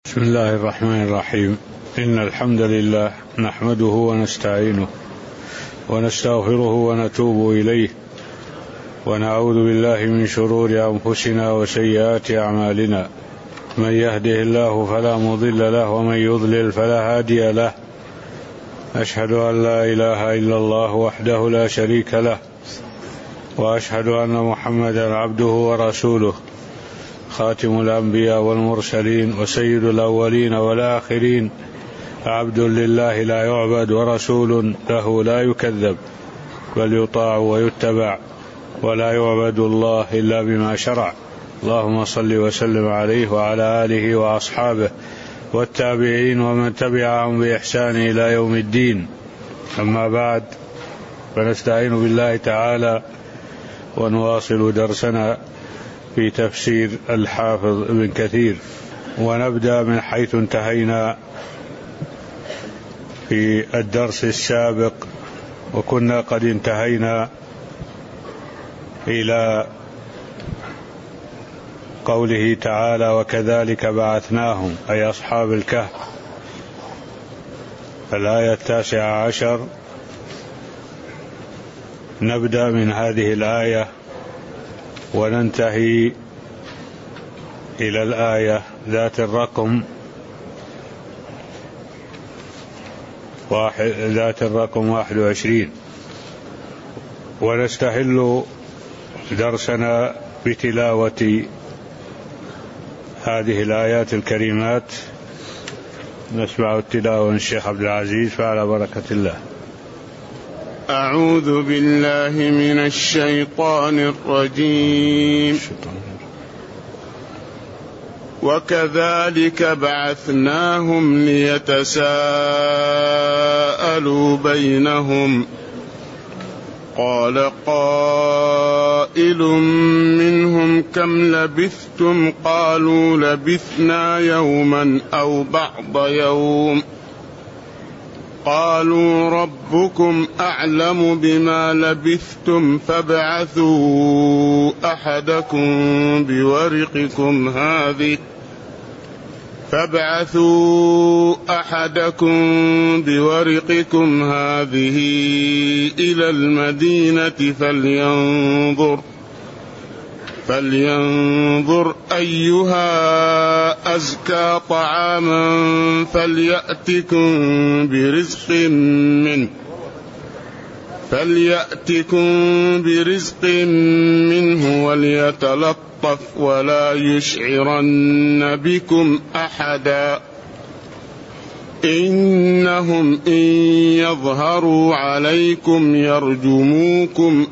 بسم الله الرحمن الرحيم. إن الحمد لله نحمده ونستعينه ونستغفره ونتوب إليه ونعوذ بالله من شرور أنفسنا وسيئات أعمالنا. من يهده الله فلا مضل له ومن يضلل فلا هادي له. أشهد أن لا إله إلا الله وحده لا شريك له وأشهد أن محمدا عبده ورسوله خاتم الأنبياء والمرسلين وسيد الأولين والآخرين، عبد لله لا يعبد ورسول له لا يكذب، بل يطاع ويتبع ولا يعبد الله إلا بما شرع. اللهم صل وسلم عليه وعلى آله وأصحابه والتابعين ومن تبعهم بإحسان إلى يوم الدين. أما بعد، فنستعين بالله تعالى ونواصل درسنا في تفسير الحافظ ابن كثير، ونبدأ من حيث انتهينا في الدرس السابق، وكنا قد انتهينا إلى قوله تعالى: وكذلك بعثناهم، أي أصحاب الكهف، الآية 19. نبدأ من هذه الآية وننتهي إلى الآية ذات الرقم 21، ونستهل درسنا بتلاوة هذه الآيات الكريمات. نسمع التلاوة من الشيخ عبد العزيز، فعلى بركة الله. أعوذ بالله من الشيطان الرجيم. وكذلك بعثناهم ليتساءلوا بينهم، قال قائل منهم كم لبثتم؟ قالوا لبثنا يوما أو بعض يوم. قالوا ربكم أعلم بما لبثتم فابعثوا أحدكم بورقكم هذه إلى المدينة فلينظر أيها أزكى طعاما فليأتكم برزق منه وليتلطف ولا يشعرن بكم أحدا. إنهم إن يظهروا عليكم يرجموكم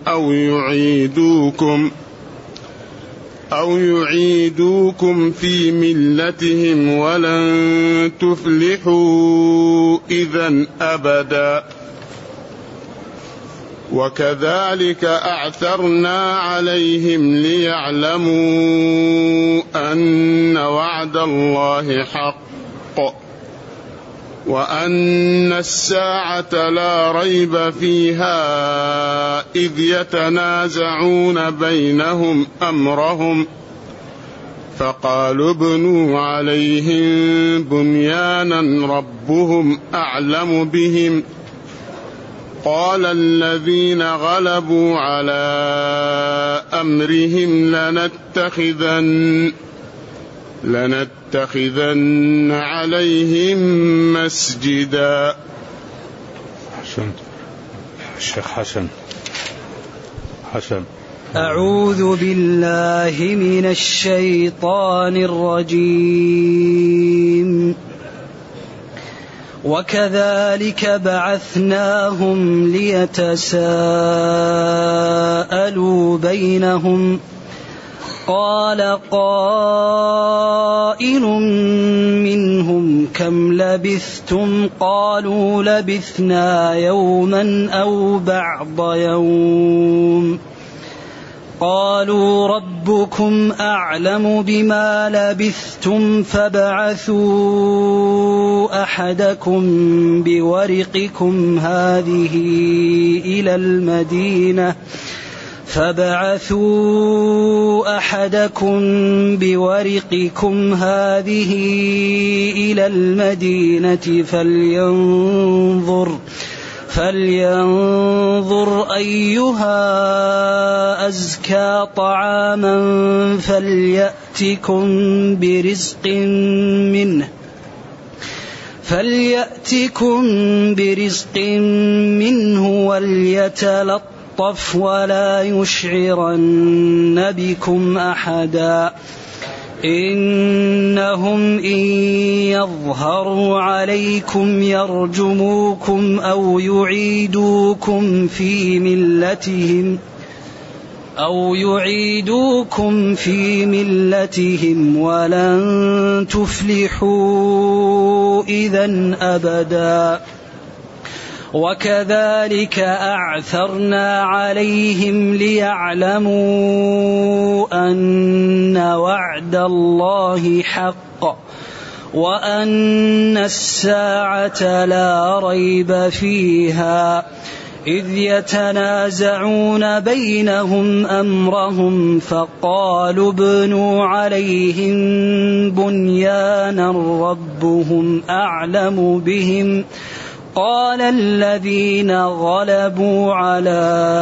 أو يعيدوكم في ملتهم ولن تفلحوا إذن أبدا. وكذلك أعثرنا عليهم ليعلموا أن وعد الله حق وأن الساعة لا ريب فيها إذ يتنازعون بينهم أمرهم، فقالوا ابنوا عليهم بنيانا ربهم أعلم بهم. قال الذين غلبوا على أمرهم لنتخذن عليهم مسجدا. الشيخ حسن. أعوذ بالله من الشيطان الرجيم. وكذلك بعثناهم ليتساءلوا بينهم، قال قائل منهم كم لبثتم؟ قالوا لبثنا يوما أو بعض يوم. قالوا ربكم أعلم بما لبثتم فابعثوا أحدكم بورقكم هذه إلى المدينة فابعثوا أحدكم بورقكم هذه إلى المدينة فلينظر أيها أزكى طعاما فليأتكم برزق منه وليتلطف ولا يشعرن بكم أحدا إنهم إن يظهروا عليكم يرجموكم أو يعيدوكم في ملتهم ولن تفلحوا إذن أبدا وكذلك أعثرنا عليهم ليعلموا أن وعد الله حق وأن الساعة لا ريب فيها إذ يتنازعون بينهم أمرهم فقالوا ابنوا عليهم بنيانا ربهم أعلم بهم قال الذين غلبوا على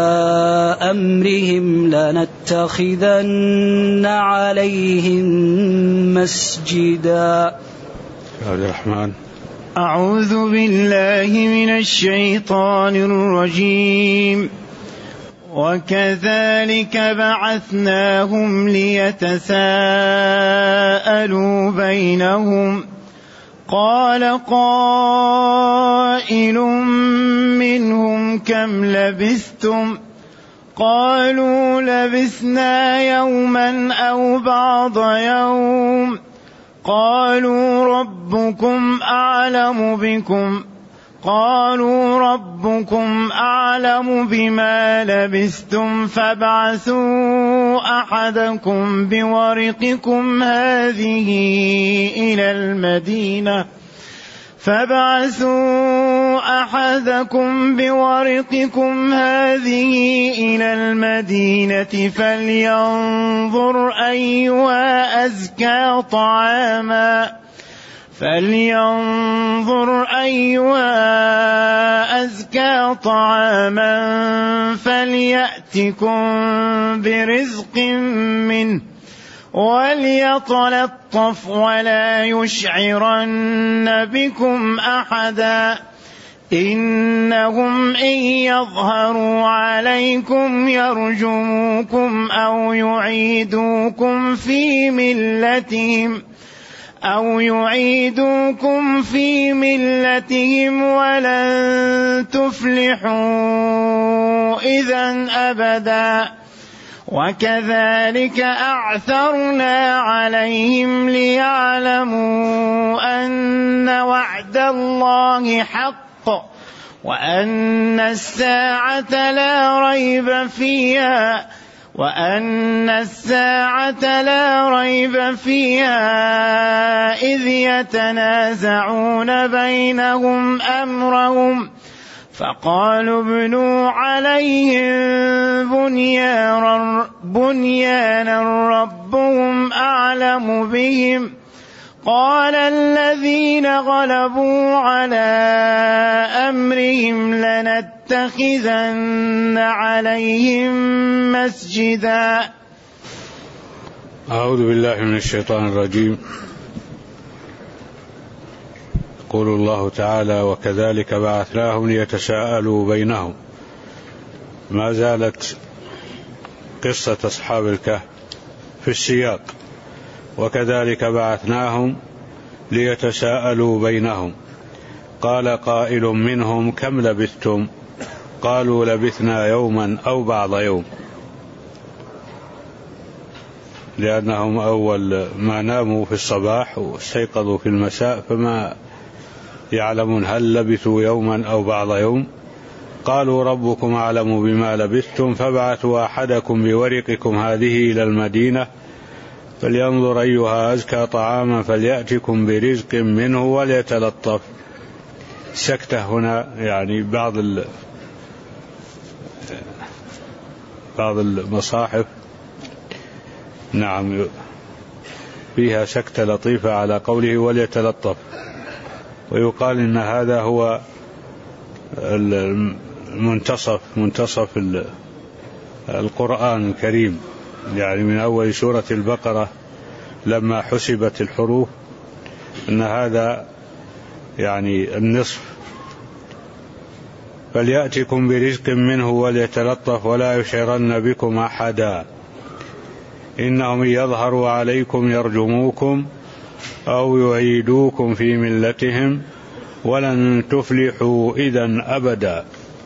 أمرهم لنتخذن عليهم مسجدا. الرحمن. أعوذ بالله من الشيطان الرجيم. وكذلك بعثناهم ليتساءلوا بينهم قال قائل منهم كم لبثتم قالوا لبثنا يوما أو بعض يوم قالوا ربكم أعلم بما لبثتم فابعثوا أحدكم بورقكم هذه إلى المدينة فلينظر أيها أزكى طعاما فليأتكم برزق منه وليتلطف ولا يشعرن بكم أحدا إنهم إن يظهروا عليكم يرجموكم أو يعيدوكم في ملتهم ولن تفلحوا إذن أبدا وكذلك أعثرنا عليهم ليعلموا أن وعد الله حق وأن الساعة لا ريب فيها إذ يتنازعون بينهم أمرهم فقالوا ابنوا عليهم بنيانا ربهم أعلم بهم قال الذين غلبوا على أمرهم لنتخذن عليهم مسجدا. أعوذ بالله من الشيطان الرجيم. يقول الله تعالى وكذلك بعثناهم ليتساءلوا بينهم. ما زالت قصة أصحاب الكهف في السياق. وكذلك بعثناهم ليتساءلوا بينهم قال قائل منهم كم لبثتم قالوا لبثنا يوما أو بعض يوم، لأنهم أول ما ناموا في الصباح واستيقظوا في المساء فما يعلمون هل لبثوا يوما أو بعض يوم. قالوا ربكم أعلم بما لبثتم فابعثوا أحدكم بورقكم هذه إلى المدينة فلينظر أيها أزكى طعاما فليأتكم برزق منه وليتلطف. سكتة هنا يعني بعض بعض المصاحف نعم فيها سكتة لطيفة على قوله وليتلطف، ويقال إن هذا هو منتصف القرآن الكريم، يعني من أول سورة البقرة لما حسبت الحروف أن هذا يعني النصف. فليأتكم برزق منه وليتلطف ولا يشعرن بكم أحدا إنهم يظهروا عليكم يرجموكم أو يعيدوكم في ملتهم ولن تفلحوا إذن أبدا.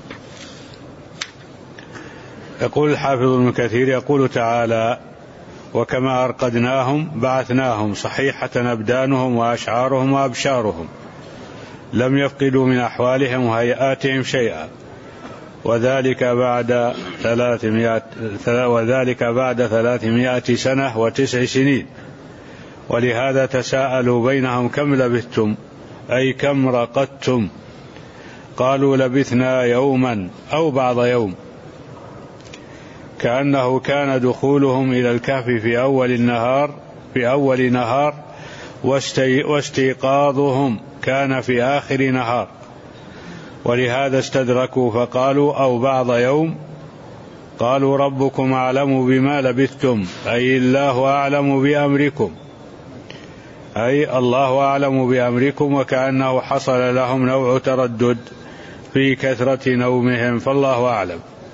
يقول الحافظ ابن كثير يقول تعالى: وكما أرقدناهم بعثناهم صحيحة أبدانهم وأشعارهم وأبشارهم لم يفقدوا من أحوالهم وهيئاتهم شيئا، وذلك بعد 300 سنة و9 سنين. ولهذا تساءلوا بينهم كم لبثتم أي كم رقدتم، قالوا لبثنا يوما أو بعض يوم، كأنه كان دخولهم إلى الكهف في أول نهار واستيقاظهم كان في آخر نهار. ولهذا استدركوا فقالوا أو بعض يوم. قالوا ربكم أعلم بما لبثتم أي الله أعلم بأمركم، أي الله أعلم بأمركم، وكأنه حصل لهم نوع تردد في كثرة نومهم فالله أعلم.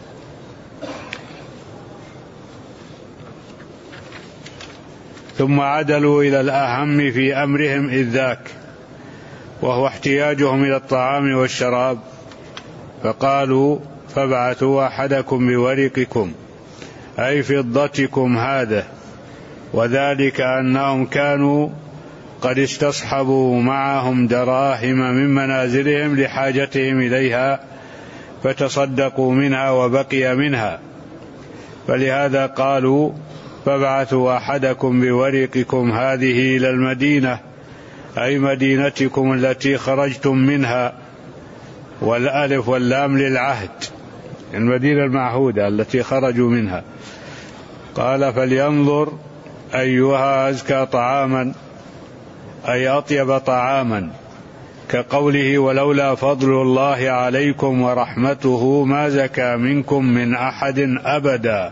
ثم عدلوا إلى الأهم في أمرهم إذ ذاك، وهو احتياجهم إلى الطعام والشراب، فقالوا فابعثوا أحدكم بورقكم أي فضتكم هذا، وذلك أنهم كانوا قد استصحبوا معهم دراهم من منازلهم لحاجتهم إليها فتصدقوا منها وبقي منها، فلهذا قالوا فابعثوا أحدكم بورقكم هذه إلى المدينة أي مدينتكم التي خرجتم منها، والألف واللام للعهد، المدينة المعهودة التي خرجوا منها. قال فلينظر أيها أزكى طعاما أي أطيب طعاما، كقوله ولولا فضل الله عليكم ورحمته ما زكى منكم من أحد أبدا.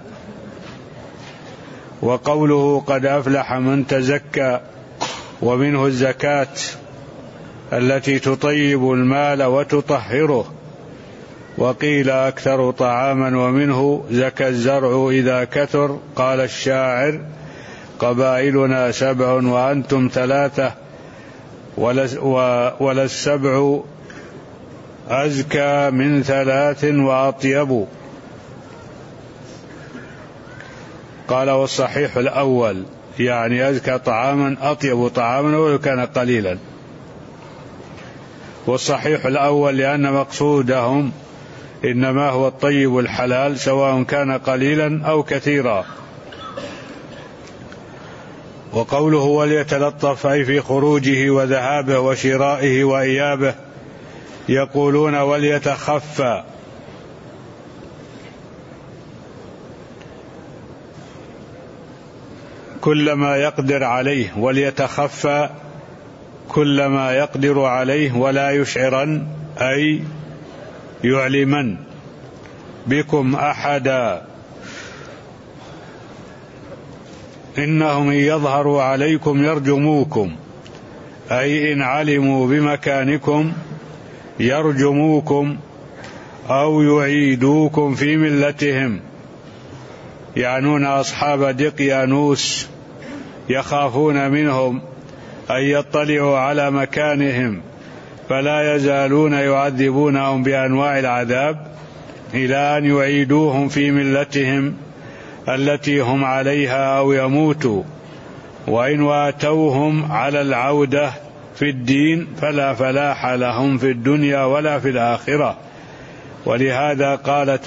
وقوله قد أفلح من تزكى، ومنه الزكاة التي تطيب المال وتطهره. وقيل أكثر طعاما، ومنه زكى الزرع إذا كثر. قال الشاعر قبائلنا 7 وأنتم 3 ولا السبع أزكى من 3 وأطيب. قال والصحيح الأول، يعني أزكى طعاما أطيب طعاما ولو كان قليلا. والصحيح الأول لأن مقصودهم إنما هو الطيب الحلال سواء كان قليلا أو كثيرا. وقوله وليتلطف أي في خروجه وذهابه وشرائه وإيابه. يقولون وليتخفى، كلما يقدر عليه، وليتخفى كلما يقدر عليه، ولا يشعرن أي يعلمن بكم أحدا، إنهم إن يظهروا عليكم يرجموكم أي إن علموا بمكانكم يرجموكم أو يعيدوكم في ملتهم، يعنون أصحاب دقيانوس، يخافون منهم أن يطلعوا على مكانهم فلا يزالون يعذبونهم بأنواع العذاب إلى أن يعيدوهم في ملتهم التي هم عليها أو يموتوا، وإن واتوهم على العودة في الدين فلا فلاح لهم في الدنيا ولا في الآخرة. ولهذا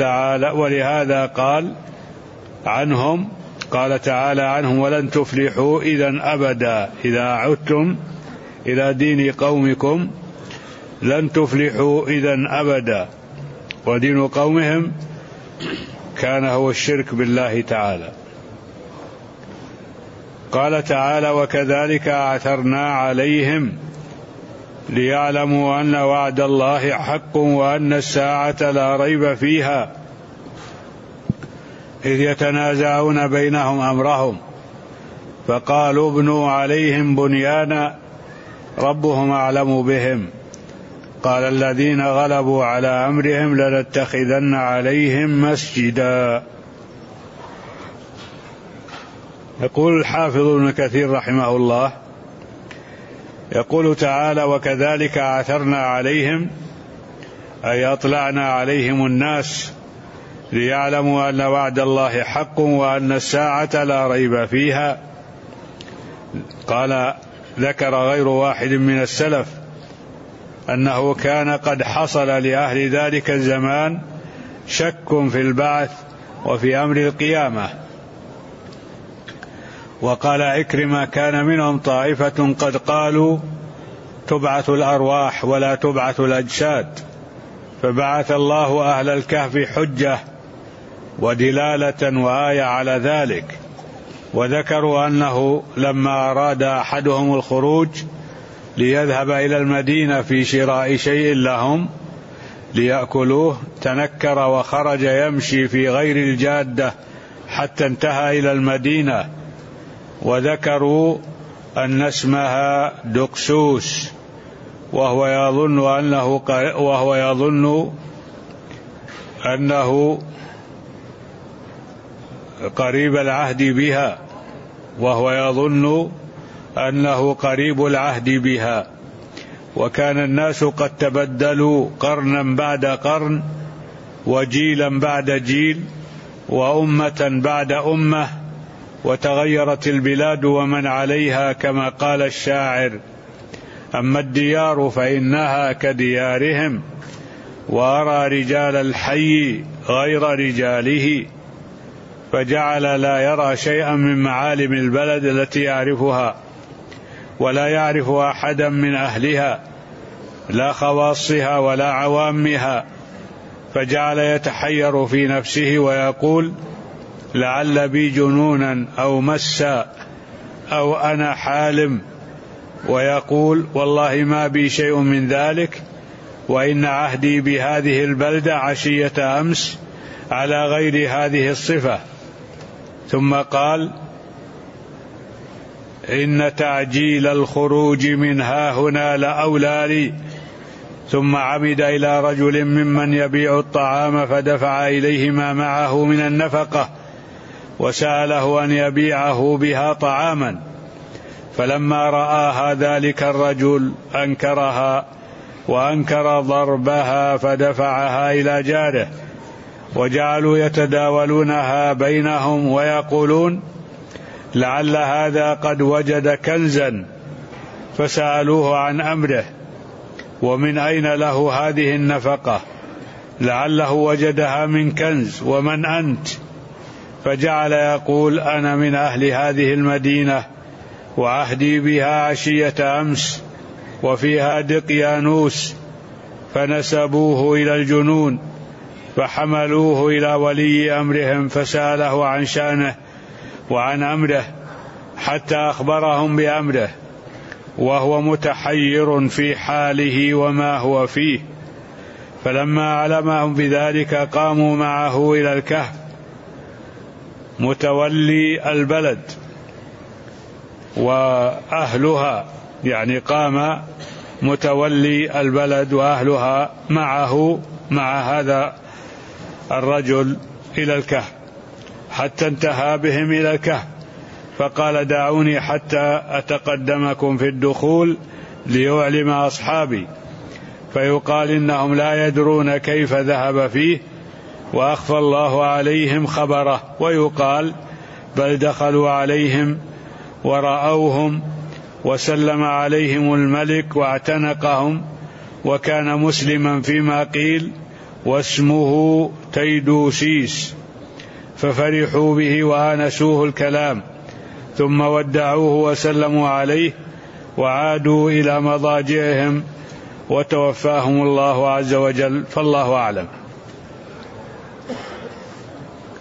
قال عنهم، قال تعالى عنهم ولن تفلحوا إذن أبدا، إذا عدتم إلى دين قومكم لن تفلحوا إذن أبدا. ودين قومهم كان هو الشرك بالله تعالى. قال تعالى: وكذلك أعثرنا عليهم ليعلموا أن وعد الله حق وأن الساعة لا ريب فيها إذ يتنازعون بينهم أمرهم فقالوا ابنوا عليهم بنيانا ربهم أعلم بهم قال الذين غلبوا على أمرهم لنتخذن عليهم مسجدا. يقول الحافظ ابن كثير رحمه الله: يقول تعالى: وكذلك أعثرنا عليهم، أي أطلعنا عليهم الناس ليعلموا أن وعد الله حق وأن الساعة لا ريب فيها. قال: ذكر غير واحد من السلف أنه كان قد حصل لأهل ذلك الزمان شك في البعث وفي أمر القيامة. وقال عكرمة: كان منهم طائفة قد قالوا تبعث الأرواح ولا تبعث الأجساد، فبعث الله أهل الكهف حجة ودلالة وآية على ذلك. وذكروا أنه لما أراد أحدهم الخروج ليذهب إلى المدينة في شراء شيء لهم ليأكلوه تنكر وخرج يمشي في غير الجادة حتى انتهى إلى المدينة، وذكروا أن اسمها دقسوس، وهو يظن أنه قريب العهد بها، وكان الناس قد تبدلوا قرنا بعد قرن وجيلا بعد جيل وأمة بعد أمة، وتغيرت البلاد ومن عليها كما قال الشاعر: أما الديار فإنها كديارهم وأرى رجال الحي غير رجاله، فجعل لا يرى شيئا من معالم البلد التي يعرفها ولا يعرف أحدا من أهلها لا خواصها ولا عوامها، فجعل يتحير في نفسه ويقول: لعل بي جنونا أو مسا أو أنا حالم، ويقول: والله ما بي شيء من ذلك، وإن عهدي بهذه البلدة عشية أمس على غير هذه الصفة. ثم قال: إن تعجيل الخروج من هاهنا لأولى لي. ثم عمد إلى رجل ممن يبيع الطعام فدفع إليه ما معه من النفقة وسأله أن يبيعه بها طعاما، فلما رآها ذلك الرجل أنكرها وأنكر ضربها فدفعها إلى جاره، وجعلوا يتداولونها بينهم ويقولون: لعل هذا قد وجد كنزا، فسألوه عن أمره ومن أين له هذه النفقة، لعله وجدها من كنز، ومن أنت؟ فجعل يقول: أنا من أهل هذه المدينة وعهدي بها عشية أمس وفيها دقيانوس. فنسبوه إلى الجنون فحملوه إلى ولي أمرهم فسأله عن شأنه وعن أمره حتى أخبرهم بأمره وهو متحير في حاله وما هو فيه. فلما علمهم بذلك قاموا معه إلى الكهف متولي البلد وأهلها، يعني قام متولي البلد وأهلها معه مع هذا الرجل إلى الكهف حتى انتهى بهم إلى الكهف، فقال: دعوني حتى أتقدمكم في الدخول ليعلم أصحابي، فيقال إنهم لا يدرون كيف ذهب فيه وأخفى الله عليهم خبره، ويقال بل دخلوا عليهم ورأوهم وسلم عليهم الملك واعتنقهم، وكان مسلما فيما قيل واسمه تيدوسيس، ففرحوا به وآنسوه الكلام، ثم ودعوه وسلموا عليه وعادوا إلى مضاجعهم وتوفاهم الله عز وجل، فالله أعلم.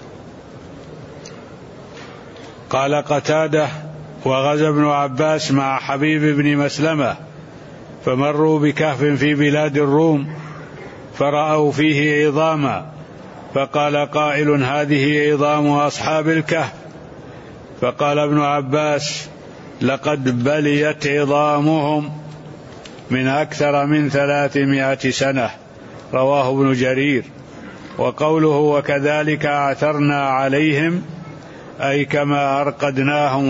قال قتادة: وغزا ابن عباس مع حبيب بن مسلمة فمروا بكهف في بلاد الروم فرأوا فيه عظاما، فقال قائل: هذه عظام أصحاب الكهف. فقال ابن عباس: لقد بليت عظامهم من أكثر من 300 سنة. رواه ابن جرير. وقوله: وكذلك أعثرنا عليهم، أي كما أرقدناهم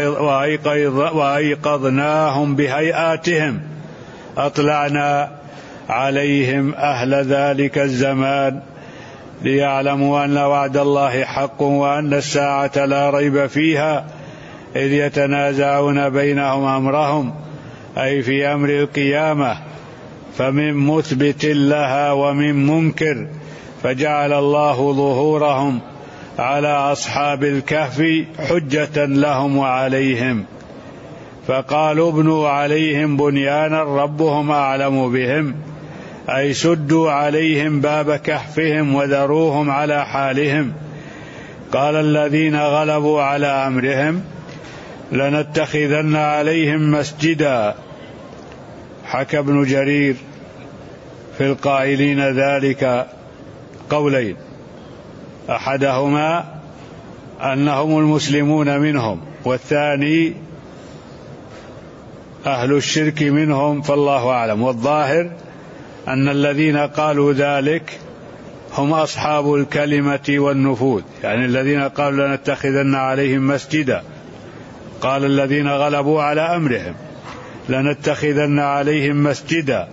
وأيقظناهم بهيئاتهم أطلعنا عليهم أهل ذلك الزمان ليعلموا أن وعد الله حق وأن الساعة لا ريب فيها، إذ يتنازعون بينهم أمرهم، أي في أمر القيامة، فمن مثبت لها ومن منكر، فجعل الله ظهورهم على أصحاب الكهف حجة لهم وعليهم، فقالوا: ابنوا عليهم بنيانا ربهم أعلم بهم، أي سدوا عليهم باب كهفهم وذروهم على حالهم. قال الذين غلبوا على أمرهم: لنتخذن عليهم مسجدا. حكى ابن جرير في القائلين ذلك قولين: أحدهما أنهم المسلمون منهم، والثاني أهل الشرك منهم، فالله أعلم. والظاهر أن الذين قالوا ذلك هم أصحاب الكلمة والنفوذ، يعني الذين قالوا لنتخذن عليهم مسجدا. قال الذين غلبوا على أمرهم لنتخذن عليهم مسجدا،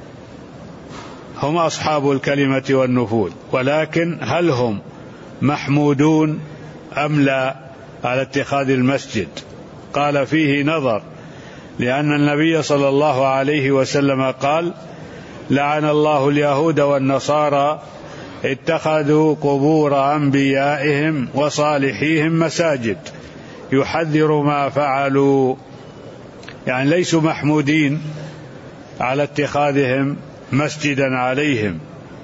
هم أصحاب الكلمة والنفوذ، ولكن هل هم محمودون أم لا على اتخاذ المسجد؟ قال: فيه نظر، لأن النبي صلى الله عليه وسلم قال: لعن الله اليهود والنصارى اتخذوا قبور أنبيائهم وصالحيهم مساجد، يحذر ما فعلوا، يعني ليسوا محمودين على اتخاذهم مسجدا عليهم.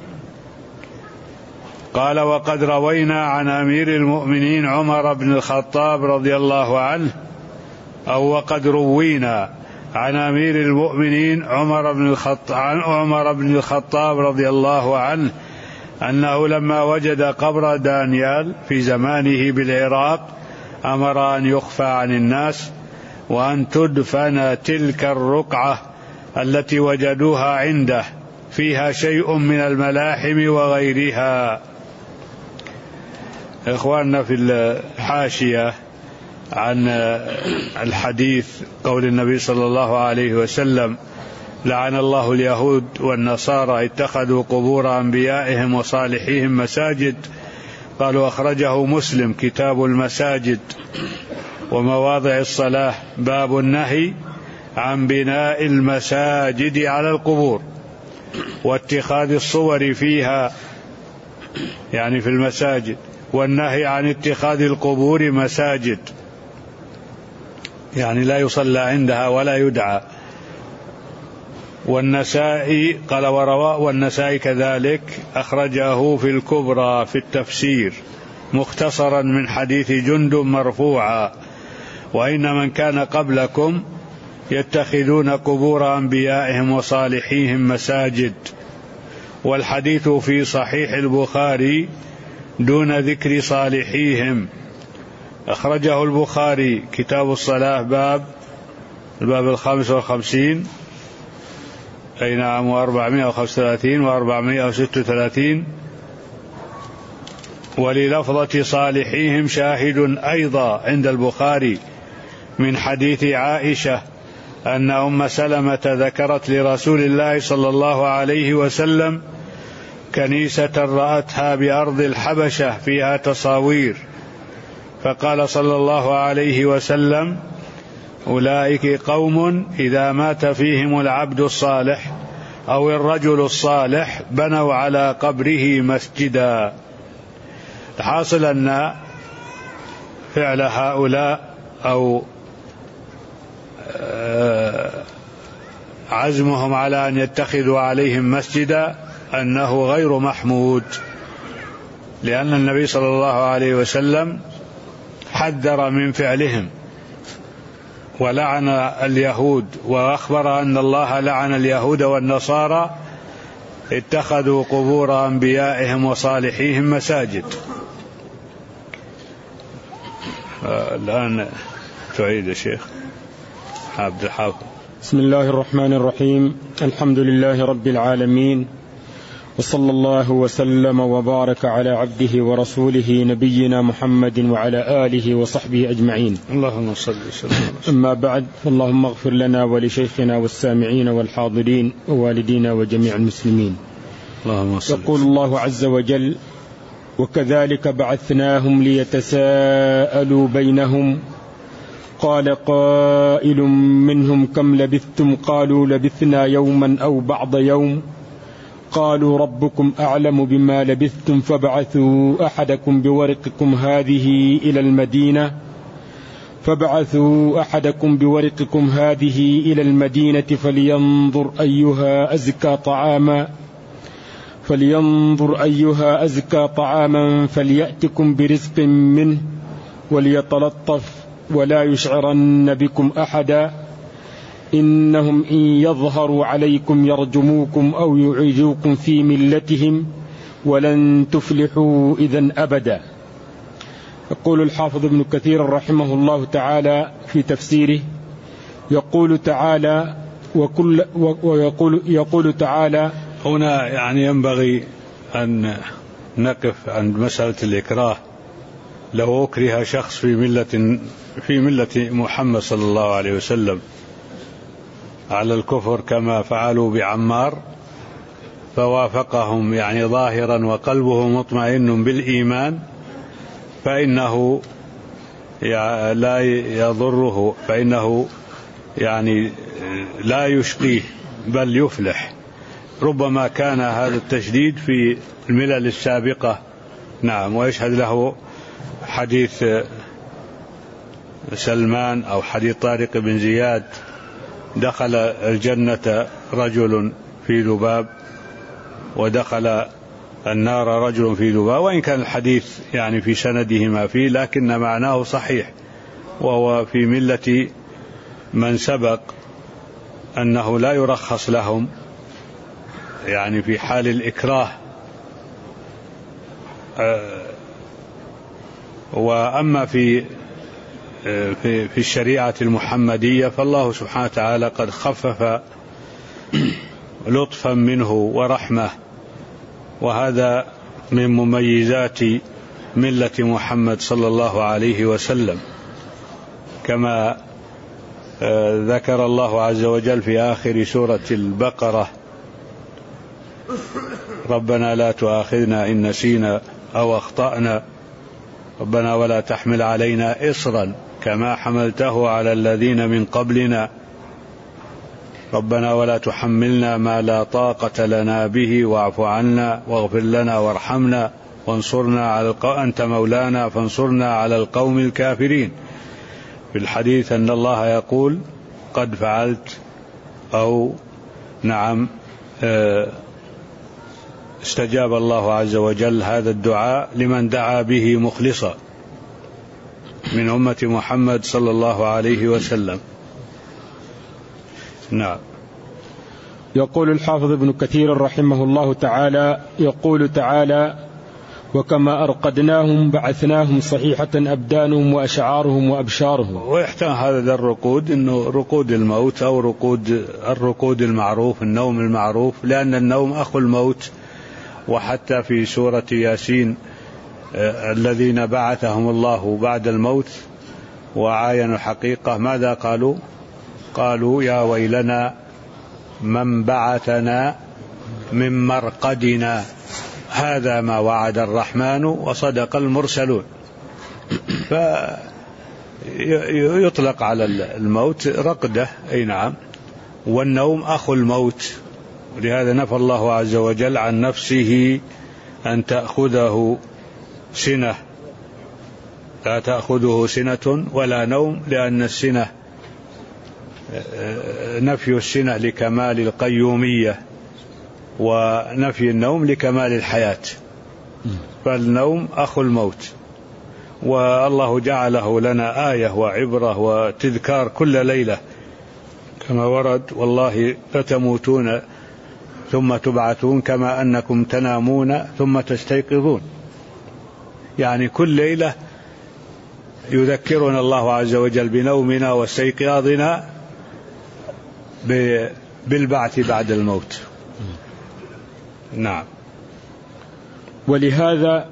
قال: وقد روينا عن أمير المؤمنين عمر بن الخطاب رضي الله عنه، أو وقد روينا عن أمير المؤمنين عمر بن الخطاب رضي الله عنه أنه لما وجد قبر دانيال في زمانه بالعراق أمر أن يخفى عن الناس، وأن تدفن تلك الرقعة التي وجدوها عنده فيها شيء من الملاحم وغيرها. إخواننا في الحاشية عن الحديث قول النبي صلى الله عليه وسلم: لعن الله اليهود والنصارى اتخذوا قبور أنبيائهم وصالحيهم مساجد. قالوا: أخرجه مسلم كتاب المساجد ومواضع الصلاة، باب النهي عن بناء المساجد على القبور واتخاذ الصور فيها، يعني في المساجد، والنهي عن اتخاذ القبور مساجد، يعني لا يصلى عندها ولا يدعى. والنسائي قال: والنسائي كذلك أخرجه في الكبرى في التفسير مختصرا من حديث جندب مرفوعا: وإن من كان قبلكم يتخذون قبور أنبيائهم وصالحيهم مساجد. والحديث في صحيح البخاري دون ذكر صالحيهم. أخرجه البخاري كتاب الصلاة الباب 55، أي نعم، 435 و436. وللفظة صالحيهم شاهد أيضا عند البخاري من حديث عائشة أن أم سلمة ذكرت لرسول الله صلى الله عليه وسلم كنيسة رأتها بأرض الحبشة فيها تصاوير، فقال صلى الله عليه وسلم: أولئك قوم إذا مات فيهم العبد الصالح أو الرجل الصالح بنوا على قبره مسجدا. الحاصل أن فعل هؤلاء أو عزمهم على أن يتخذوا عليهم مسجدا أنه غير محمود، لأن النبي صلى الله عليه وسلم حذر من فعلهم ولعن اليهود وأخبر أن الله لعن اليهود والنصارى اتخذوا قبور أنبيائهم وصالحيهم مساجد. الآن تعيد يا شيخ عبد الحافظ. بسم الله الرحمن الرحيم. الحمد لله رب العالمين، وصلى الله وسلم وبارك على عبده ورسوله نبينا محمد وعلى آله وصحبه أجمعين. اللهم صل وسلم. أما بعد، اللهم اغفر لنا ولشيخنا والسامعين والحاضرين ووالدينا وجميع المسلمين. اللهم صل. يقول الله عز وجل: وكذلك بعثناهم ليتساءلوا بينهم قال قائل منهم كم لبثتم قالوا لبثنا يوما أو بعض يوم قالوا ربكم أعلم بما لبثتم فابعثوا أحدكم بورقكم هذه إلى المدينة فلينظر أيها أزكى طعاما فليأتكم برزق منه وليتلطف ولا يشعرن بكم أحدا إنهم إن يظهروا عليكم يرجموكم أو يعيدوكم في ملتهم ولن تفلحوا إذن أبدا. يقول الحافظ ابن كثير رحمه الله تعالى في تفسيره، يقول تعالى يقول تعالى هنا يعني ينبغي أن نقف عند مسألة الإكراه. لو أكره شخص في ملة محمد صلى الله عليه وسلم على الكفر كما فعلوا بعمار فوافقهم يعني ظاهرا وقلبه مطمئن بالإيمان فإنه لا يضره، فإنه يعني لا يشقيه بل يفلح. ربما كان هذا التشديد في الملل السابقة. نعم. ويشهد له حديث سلمان أو حديث طارق بن زياد: دخل الجنة رجل في ذباب ودخل النار رجل في ذباب، وإن كان الحديث يعني في سنده ما فيه لكن معناه صحيح، وهو في ملة من سبق أنه لا يرخص لهم يعني في حال الإكراه. وأما في الشريعة المحمدية فالله سبحانه وتعالى قد خفف لطفا منه ورحمة، وهذا من مميزات ملة محمد صلى الله عليه وسلم، كما ذكر الله عز وجل في آخر سورة البقرة: ربنا لا تؤاخذنا إن نسينا أو أخطأنا ربنا ولا تحمل علينا إصرا كما حملته على الذين من قبلنا ربنا ولا تحملنا ما لا طاقة لنا به واعف عنا واغفر لنا وارحمنا وانصرنا على أنت مولانا فانصرنا على القوم الكافرين. في الحديث أن الله يقول: قد فعلت، أو نعم استجاب الله عز وجل هذا الدعاء لمن دعا به مخلصا من أمة محمد صلى الله عليه وسلم. نعم. يقول الحافظ ابن كثير رحمه الله تعالى: يقول تعالى: وكما أرقدناهم بعثناهم صحيحة أبدانهم وأشعارهم وأبشارهم. ويحتمل هذا الرقود أنه رقود الموت أو الرقود المعروف، النوم المعروف، لأن النوم أخو الموت. وحتى في سورة ياسين الذين بعثهم الله بعد الموت وعاينوا الحقيقة ماذا قالوا؟ قالوا: يا ويلنا من بعثنا من مرقدنا هذا ما وعد الرحمن وصدق المرسلون. فيطلق على الموت رقدة، أي نعم، والنوم أخو الموت. ولهذا نفى الله عز وجل عن نفسه أن تأخذه سنة، لا تأخذه سنة ولا نوم، لأن السنة نفي السنة لكمال القيومية ونفي النوم لكمال الحياة، فالنوم أخو الموت. والله جعله لنا آية وعبرة وتذكار كل ليلة كما ورد: والله لتموتون ثم تبعثون كما أنكم تنامون ثم تستيقظون. يعني كل ليلة يذكرنا الله عز وجل بنومنا واستيقاظنا بالبعث بعد الموت. نعم. ولهذا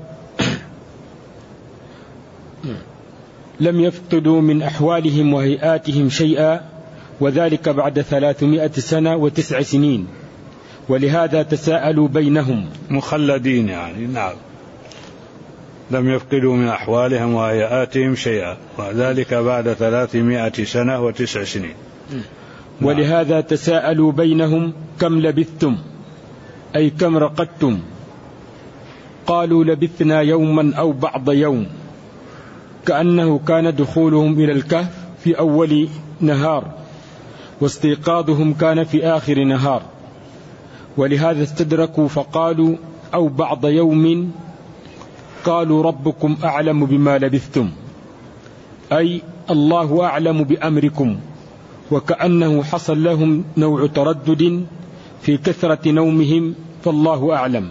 لم يفقدوا من أحوالهم وهيئاتهم شيئا، وذلك بعد 300 سنة و9 سنين. ولهذا تساءلوا بينهم مخلدين يعني. نعم. لم يفقدوا من أحوالهم وهيئاتهم شيئا، وذلك بعد 300 سنة و9 سنين. ولهذا تساءلوا بينهم: كم لبثتم؟ أي كم رقدتم؟ قالوا: لبثنا يوما أو بعض يوم، كأنه كان دخولهم إلى الكهف في أول نهار، واستيقاظهم كان في آخر نهار. ولهذا استدركوا فقالوا: أو بعض يوم. قالوا: ربكم أعلم بما لبثتم، أي الله أعلم بأمركم. وكأنه حصل لهم نوع تردد في كثرة نومهم، فالله أعلم.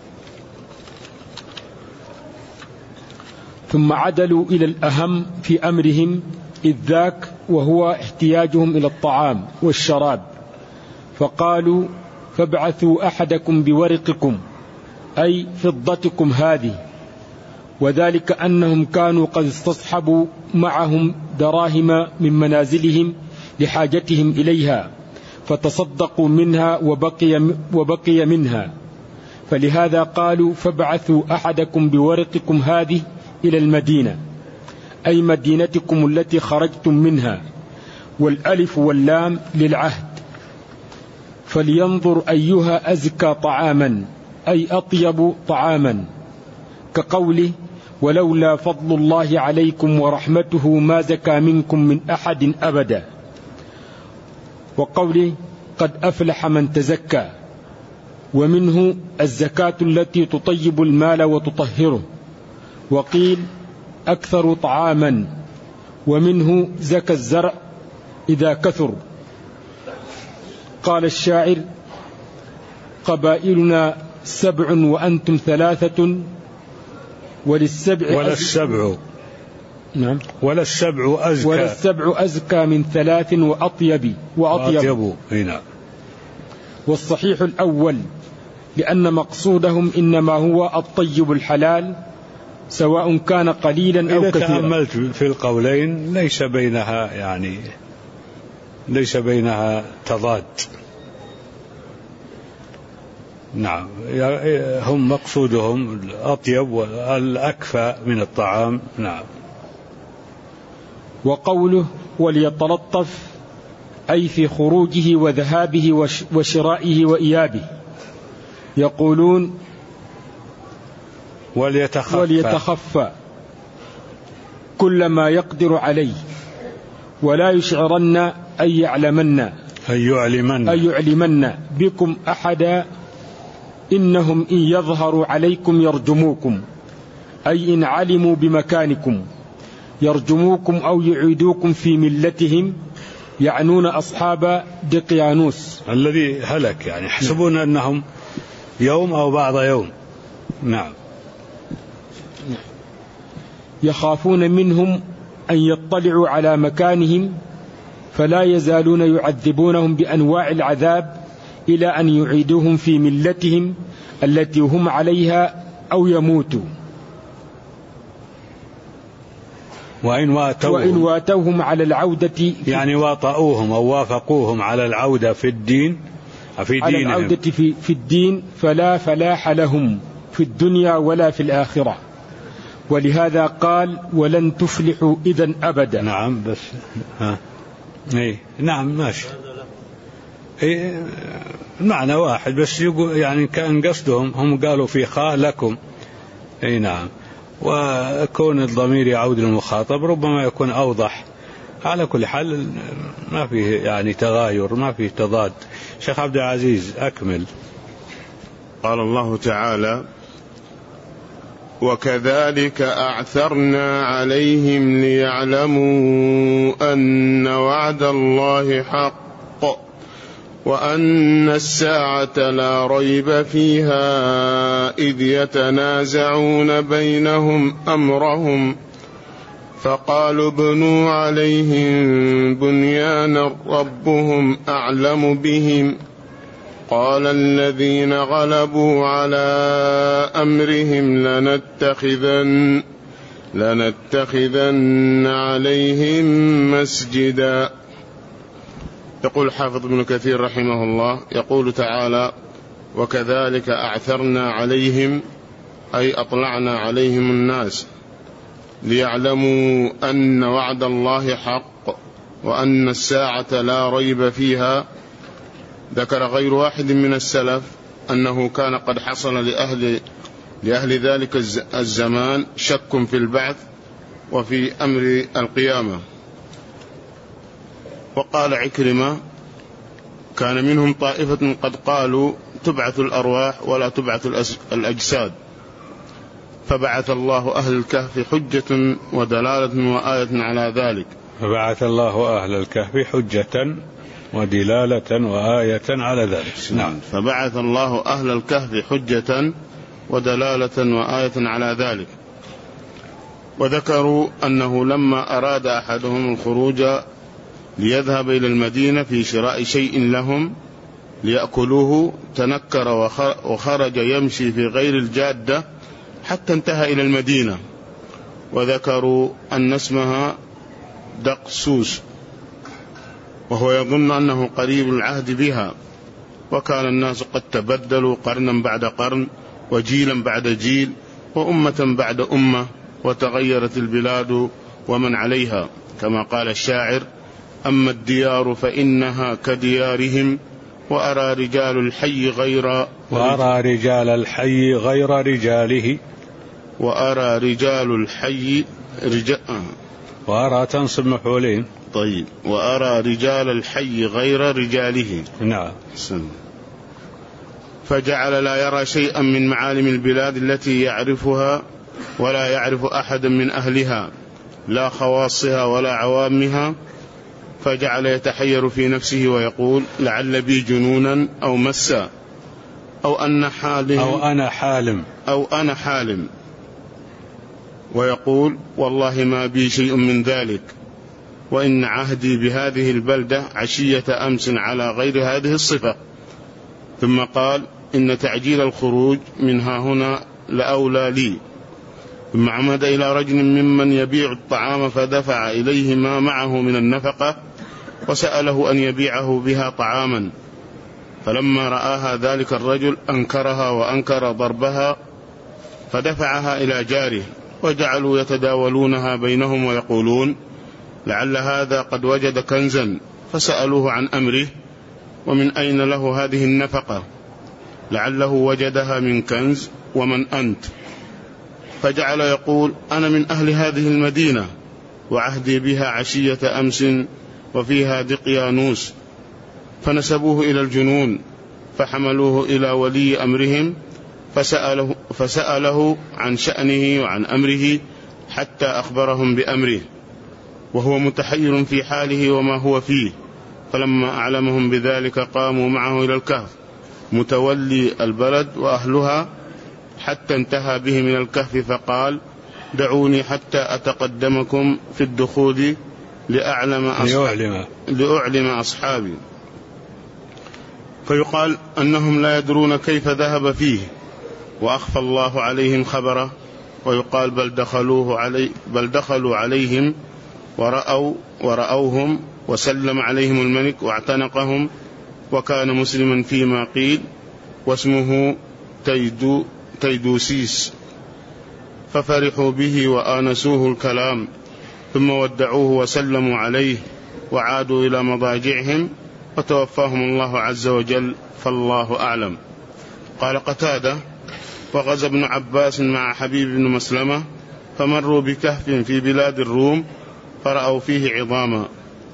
ثم عدلوا إلى الأهم في أمرهم إذ ذاك، وهو احتياجهم إلى الطعام والشراب، فقالوا: فابعثوا أحدكم بورقكم، أي فضتكم هذه. وذلك أنهم كانوا قد استصحبوا معهم دراهم من منازلهم لحاجتهم إليها، فتصدقوا منها وبقي منها. فلهذا قالوا: فابعثوا أحدكم بورقكم هذه إلى المدينة، أي مدينتكم التي خرجتم منها. والألف واللام للعهد. فلينظر أيها أزكى طعاما، أي أطيب طعاما، كقوله: ولولا فضل الله عليكم ورحمته ما زكى منكم من أحد أبدا. وقوله: قد أفلح من تزكى. ومنه الزكاة التي تطيب المال وتطهره. وقيل: أكثر طعاما. ومنه زكى الزرع إذا كثر. قال الشاعر: قبائلنا 7 وأنتم 3، وللسبع نعم. ولا السبع أزكى من 3 وأطيب. هنا. والصحيح الأول، لأن مقصودهم إنما هو الطيب الحلال، سواء كان قليلا أو كثيرا. إذا تأملت في القولين ليس بينها تضاد. نعم. هم مقصودهم الأطيب والأكفى من الطعام. نعم. وقوله: وليتلطف، أي في خروجه وذهابه وشرائه وإيابه. يقولون: وليتخفى كل ما يقدر عليه، ولا يشعرن أي يعلمن بكم أحدا، إنهم إن يظهروا عليكم يرجموكم، أي إن علموا بمكانكم يرجموكم أو يعيدوكم في ملتهم، يعنون أصحاب دقيانوس الذي هلك، يعني يحسبون أنهم يوم أو بعض يوم. نعم. يخافون منهم أن يطلعوا على مكانهم، فلا يزالون يعذبونهم بأنواع العذاب إلى أن يعيدوهم في ملتهم التي هم عليها أو يموتوا. وإن واتوهم على العودة، يعني واطؤوهم أو وافقوهم على العودة في الدين، على العودة في الدين، فلا فلاح لهم في الدنيا ولا في الآخرة. ولهذا قال: ولن تفلحوا إذن أبدا. نعم. بس نعم ماشي. معنى واحد بس، يعني كان قصدهم هم قالوا في لكم. نعم. وكون الضمير يعود للمخاطب ربما يكون أوضح. على كل حال ما فيه يعني تغاير، ما فيه تضاد. شيخ عبد العزيز أكمل. قال الله تعالى: وكذلك أعثرنا عليهم ليعلموا أن وعد الله حق وأن الساعة لا ريب فيها إذ يتنازعون بينهم أمرهم فقالوا ابنوا عليهم بنيانا ربهم أعلم بهم قال الذين غلبوا على أمرهم لنتخذن عليهم مسجدا. يقول حافظ ابن كثير رحمه الله يقول تعالى وكذلك أعثرنا عليهم أي أطلعنا عليهم الناس ليعلموا أن وعد الله حق وأن الساعة لا ريب فيها. ذكر غير واحد من السلف أنه كان قد حصل لأهل ذلك الزمان شك في البعث وفي أمر القيامة. وقال عكرمة كان منهم طائفة قد قالوا تبعث الأرواح ولا تبعث الأجساد فبعث الله أهل الكهف حجة ودلالة وآية على ذلك. فبعث الله أهل الكهف حجة ودلالة وآية على ذلك. نعم. فبعث الله أهل الكهف حجة ودلالة وآية على ذلك. وذكروا أنه لما أراد أحدهم الخروج ليذهب إلى المدينة في شراء شيء لهم ليأكلوه تنكر وخرج يمشي في غير الجادة حتى انتهى إلى المدينة. وذكروا أن اسمها دقسوس وهو يظن أنه قريب العهد بها. وكان الناس قد تبدلوا قرنا بعد قرن وجيلا بعد جيل وأمة بعد أمة وتغيرت البلاد ومن عليها كما قال الشاعر أما الديار فإنها كديارهم وأرى رجال الحي غير رجاله وأرى رجال الحي وأرى تنصب مفعولين. طيب. وأرى رجال الحي غير رجاله. نعم. فجعل لا يرى شيئا من معالم البلاد التي يعرفها ولا يعرف أحدا من أهلها لا خواصها ولا عوامها. فجعل يتحير في نفسه ويقول لعل بي جنونا أو مسا أو أنا حالم ويقول والله ما بي شيء من ذلك وإن عهدي بهذه البلدة عشية أمس على غير هذه الصفة. ثم قال إن تعجيل الخروج منها هنا لأولى لي. ثم عمد إلى رجل ممن يبيع الطعام فدفع إليه ما معه من النفقة وسأله أن يبيعه بها طعاما. فلما رآها ذلك الرجل أنكرها وأنكر ضربها فدفعها إلى جاره وجعلوا يتداولونها بينهم ويقولون لعل هذا قد وجد كنزا. فسألوه عن أمره ومن أين له هذه النفقة لعله وجدها من كنز ومن أنت. فجعل يقول أنا من أهل هذه المدينة وعهدي بها عشية أمس وفيها دقيانوس. فنسبوه إلى الجنون فحملوه إلى ولي أمرهم فسأله عن شأنه وعن أمره حتى أخبرهم بأمره وهو متحير في حاله وما هو فيه. فلما أعلمهم بذلك قاموا معه إلى الكهف متولي البلد وأهلها حتى انتهى به من الكهف فقال دعوني حتى أتقدمكم في الدخول لأعلم أصحابي. فيقال أنهم لا يدرون كيف ذهب فيه وأخفى الله عليهم خبره. ويقال بل دخلوا عليهم ورأوهم وسلم عليهم الملك واعتنقهم وكان مسلما فيما قيل واسمه تيدوسيس. ففرحوا به وآنسوه الكلام ثم ودعوه وسلموا عليه وعادوا إلى مضاجعهم وتوفاهم الله عز وجل فالله أعلم. قال قتادة وغزا ابن عباس مع حبيب بن مسلمة فمروا بكهف في بلاد الروم فرأوا فيه عظاما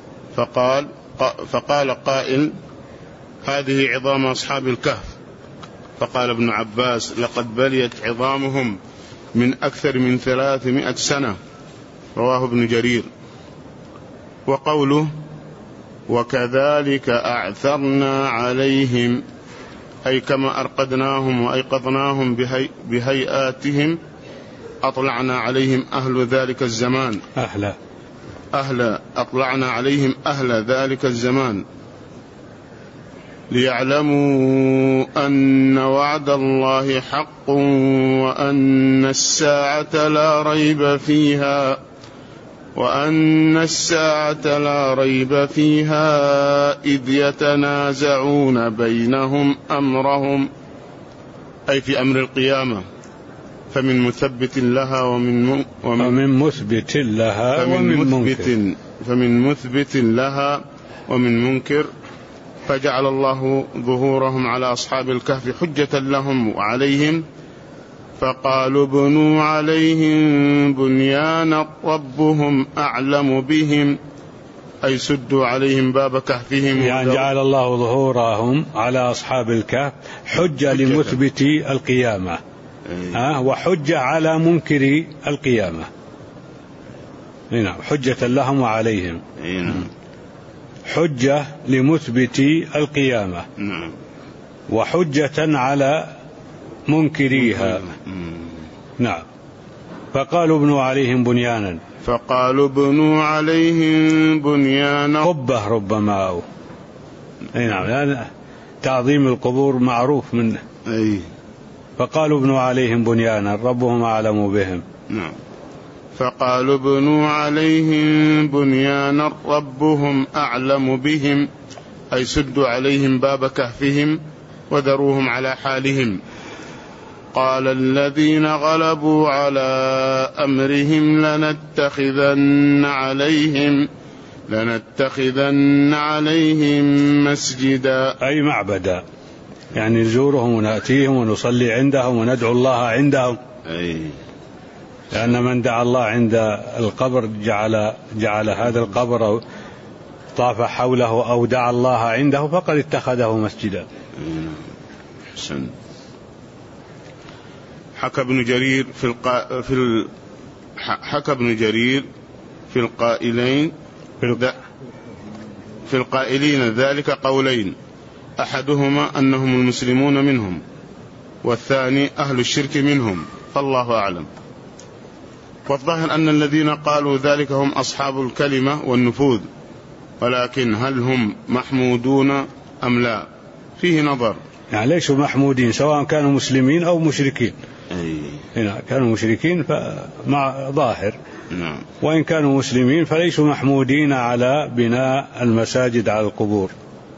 فقال قائل هذه عظام أصحاب الكهف. فقال ابن عباس لقد بليت عظامهم من أكثر من 300 سنة. رواه ابن جرير. وقوله وكذلك أعثرنا عليهم أي كما أرقدناهم وأيقظناهم بهيئاتهم أطلعنا عليهم أهل ذلك الزمان أطلعنا عليهم أهل ذلك الزمان ليعلموا أن وعد الله حق وأن الساعة لا ريب فيها إذ يتنازعون بينهم أمرهم أي في أمر القيامة فمن مثبت لها فمن مثبت لها ومن منكر فجعل الله ظهورهم على أصحاب الكهف حجة لهم وعليهم فقالوا بنوا عليهم بنيانا ربهم أعلم بهم أي سدوا عليهم باب كهفهم. يعني جعل الله ظهورهم على أصحاب الكهف حجة لمثبت القيامة وحجة على منكر القيامة. حجة لهم وعليهم حجة لمثبت القيامة وحجة على منكريها. نعم. فقالوا ابنوا عليهم بنيانا قبة ربما نعم تعظيم القبور معروف منه. فقالوا ابنوا عليهم بنيانا ربهم أعلم بهم. نعم. فقالوا ابنوا عليهم بنيانا ربهم أعلم بهم أي سدوا عليهم باب كهفهم وذروهم على حالهم. قال الذين غلبوا على أمرهم لنتخذن عليهم مسجدا أي معبدا يعني نزورهم ونأتيهم ونصلي عندهم وندعو الله عندهم. لأن من دعا الله عند القبر جعل هذا القبر طاف حوله أو دعا الله عنده فقد اتخذه مسجدا. حكى ابن جرير في القائلين ذلك قولين أحدهما أنهم المسلمون منهم والثاني أهل الشرك منهم فالله أعلم. والظاهر أن الذين قالوا ذلك هم أصحاب الكلمة والنفوذ ولكن هل هم محمودون أم لا فيه نظر. يعني ليسوا محمودين سواء كانوا مسلمين أو مشركين. كانوا مشركين فمع ظاهر. وإن كانوا مسلمين فليسوا محمودين على بناء المساجد على القبور.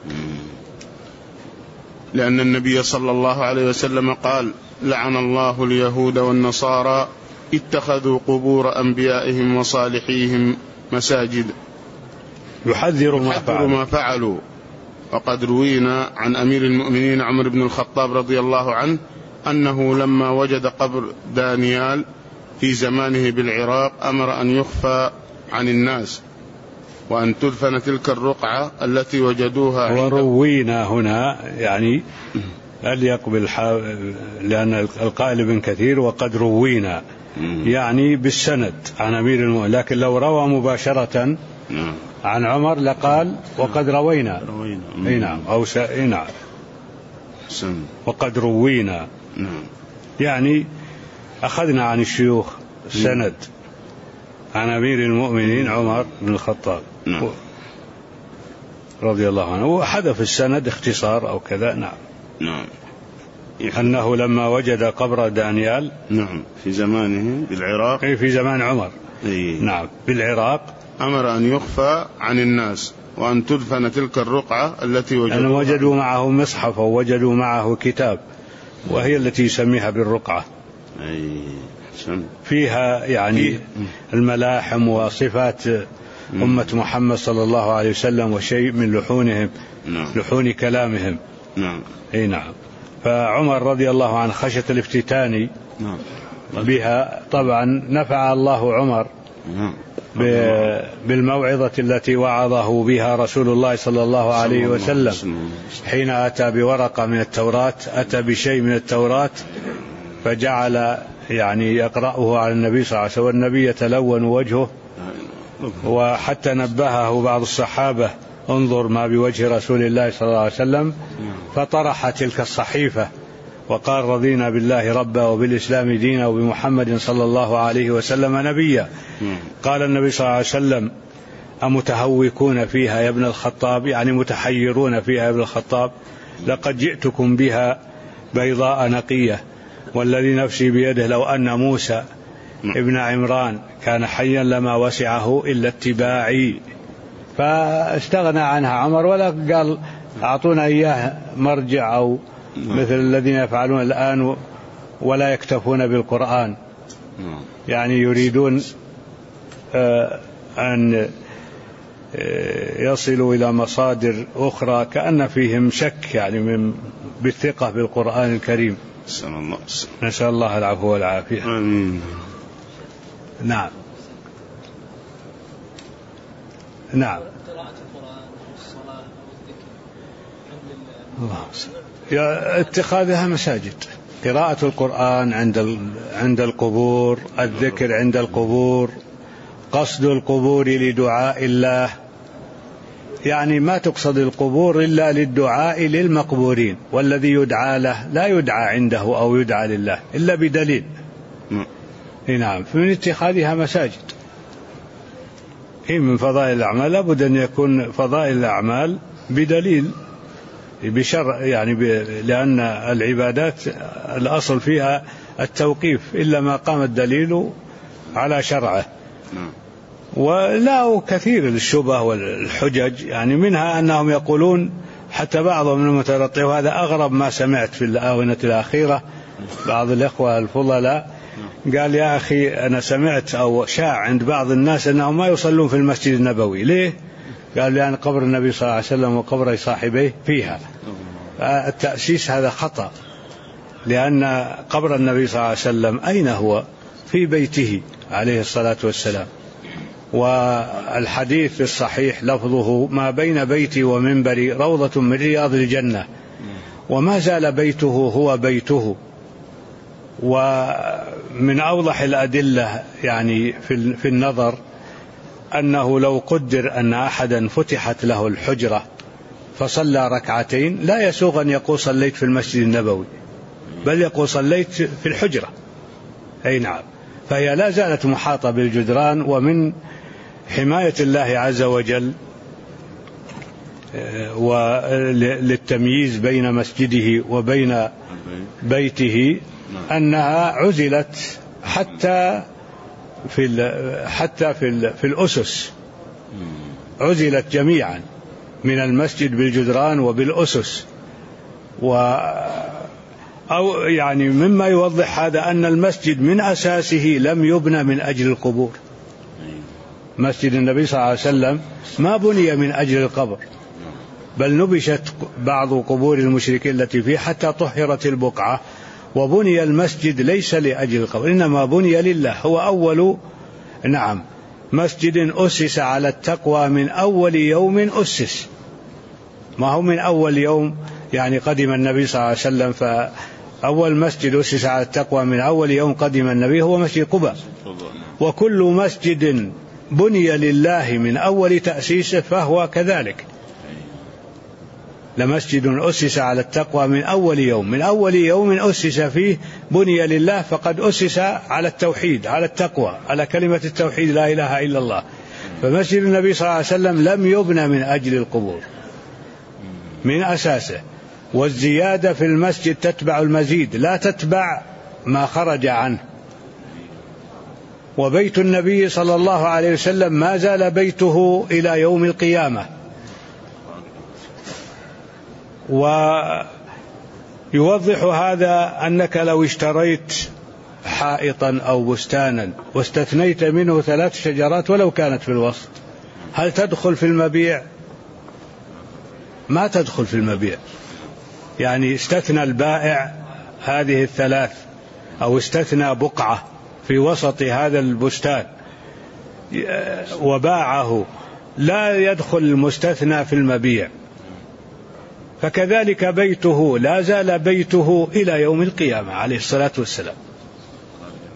لأن النبي صلى الله عليه وسلم قال لعن الله اليهود والنصارى اتخذوا قبور أنبيائهم وصالحيهم مساجد يحذر ما فعلوا. وقد روينا عن أمير المؤمنين عمر بن الخطاب رضي الله عنه أنه لما وجد قبر دانيال في زمانه بالعراق أمر أن يخفى عن الناس وأن تدفن تلك الرقعة التي وجدوها. وروينا هنا يعني يقبل لأن القائل ابن كثير وقد روينا يعني بالسند عن أمير المؤمنين لكن لو روى مباشرة عن عمر لقال وقد روينا. نعم أو نعم وقد روينا يعني أخذنا عن الشيوخ سند عن أمير المؤمنين عمر بن الخطاب رضي الله عنه وحذف السند اختصار أو كذا. نعم أنه لما وجد قبر دانيال في زمانه بالعراق في زمان عمر نعم بالعراق أمر أن يخفى عن الناس وأن تدفن تلك الرقعة التي وجدوا معه مصحف ووجدوا معه كتاب وهي التي يسميها بالرقعة فيها يعني الملاحم وصفات أمة محمد صلى الله عليه وسلم وشيء من لحونهم لحون كلامهم. نعم. فعمر رضي الله عنه خشية الافتتان بها طبعا نفع الله عمر بالموعظة التي وعظه بها رسول الله صلى الله عليه وسلم حين أتى بورقة من التوراة أتى بشيء من التوراة فجعل يعني يقرأه على النبي صلى الله عليه وسلم، والنبي يتلون وجهه، وحتى نبهه بعض الصحابة انظر ما بوجه رسول الله صلى الله عليه وسلم، فطرح تلك الصحيفة وقال رضينا بالله ربا وبالإسلام دينا وبمحمد صلى الله عليه وسلم نبيا. قال النبي صلى الله عليه وسلم أمتهوكون فيها يا ابن الخطاب، يعني متحيرون فيها يا ابن الخطاب، لقد جئتكم بها بيضاء نقية، والذي نفسي بيده لو أن موسى ابن عمران كان حيا لما وسعه إلا اتباعي. فاستغنى عنها عمر، ولا قال أعطونا إياه مرجع أو مثل الذين يفعلون الآن ولا يكتفون بالقرآن، يعني يريدون أن يصلوا إلى مصادر أخرى كأن فيهم شك يعني بالثقة بالقرآن الكريم. نسأل الله العفو والعافية. نعم نعم. اتخاذها مساجد، قراءة القرآن عند القبور، الذكر عند القبور، قصد القبور لدعاء الله، يعني ما تقصد القبور إلا للدعاء للمقبورين، والذي يدعى له لا يدعى عنده أو يدعى لله إلا بدليل. نعم. فمن اتخاذها مساجد هي من فضائل الأعمال، لابد أن يكون فضائل الأعمال بدليل بشرع، يعني لأن العبادات الأصل فيها التوقيف إلا ما قام الدليل على شرعه. ولا كثير الشبه والحجج، يعني منها أنهم يقولون حتى بعضهم من المتلطف، وهذا أغرب ما سمعت في الآونة الأخيرة، بعض الإخوة الفضلاء قال يا أخي أنا سمعت أو شاع عند بعض الناس أنهم ما يصلون في المسجد النبوي. ليه؟ قال لأن قبر النبي صلى الله عليه وسلم وقبر صاحبيه فيها. التأسيس هذا خطأ، لأن قبر النبي صلى الله عليه وسلم أين هو؟ في بيته عليه الصلاة والسلام، والحديث الصحيح لفظه ما بين بيتي ومنبري روضة من رياض الجنة، وما زال بيته هو بيته. ومن أوضح الأدلة يعني في النظر أنه لو قدر أن أحدا فتحت له الحجرة فصلى ركعتين لا يسوغ أن يقول صليت في المسجد النبوي، بل يقول صليت في الحجرة. أي نعم. فهي لا زالت محاطة بالجدران، ومن حماية الله عز وجل وللتمييز بين مسجده وبين بيته أنها عزلت حتى في الأسس، عزلت جميعا من المسجد بالجدران وبالأسس. أو يعني مما يوضح هذا أن المسجد من أساسه لم يبنى من أجل القبور. مسجد النبي صلى الله عليه وسلم ما بني من أجل القبر، بل نبشت بعض قبور المشركين التي فيه حتى طهرت البقعة، وبني المسجد ليس لأجل القبر، إنما بني لله. هو أول مسجد أسس على التقوى من أول يوم أسس، ما هو من أول يوم يعني قدم النبي صلى الله عليه وسلم، فأول مسجد أسس على التقوى من أول يوم قدم النبي هو مسجد قباء. وكل مسجد بني لله من أول تأسيسه فهو كذلك. لمسجد أسس على التقوى من أول يوم أسس فيه بني لله، فقد أسس على التوحيد، على التقوى، على كلمة التوحيد لا إله إلا الله. فمسجد النبي صلى الله عليه وسلم لم يبنى من أجل القبور من أساسه. والزيادة في المسجد تتبع المزيد، لا تتبع ما خرج عنه. وبيت النبي صلى الله عليه وسلم ما زال بيته إلى يوم القيامة. ويوضح هذا أنك لو اشتريت حائطا أو بستانا واستثنيت منه 3 شجرات ولو كانت في الوسط، هل تدخل في المبيع؟ ما تدخل في المبيع. يعني استثنى البائع هذه 3 أو استثنى بقعة في وسط هذا البستان وباعه، لا يدخل المستثنى في المبيع. فكذلك بيته لا زال بيته إلى يوم القيامة عليه الصلاة والسلام.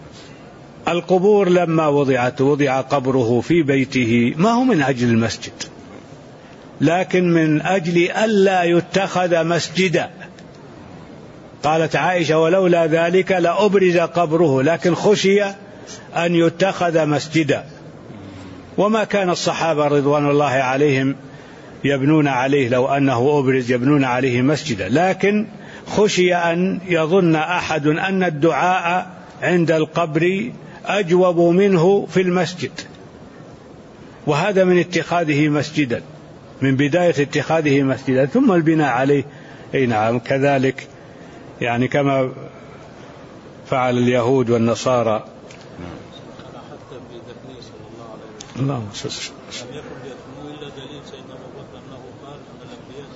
القبور لما وضع قبره في بيته ما هو من أجل المسجد، لكن من أجل ألا يتخذ مسجدا. قالت عائشة: ولولا ذلك لأبرز قبره، لكن خشي أن يتخذ مسجدا. وما كان الصحابة رضوان الله عليهم يبنون عليه، لو أنه أبرز يبنون عليه مسجدا، لكن خشي أن يظن أحد أن الدعاء عند القبر أجوب منه في المسجد، وهذا من اتخاذه مسجدا، من بداية اتخاذه مسجدا ثم البناء عليه. أي نعم، كذلك يعني كما فعل اليهود والنصارى. حتى في دفنه صلى الله عليه وسلم اللهم صل وسلم لم يكن يدفنوه إلا دليل سيدنا أبو بكر أنه قال أن الأنبياء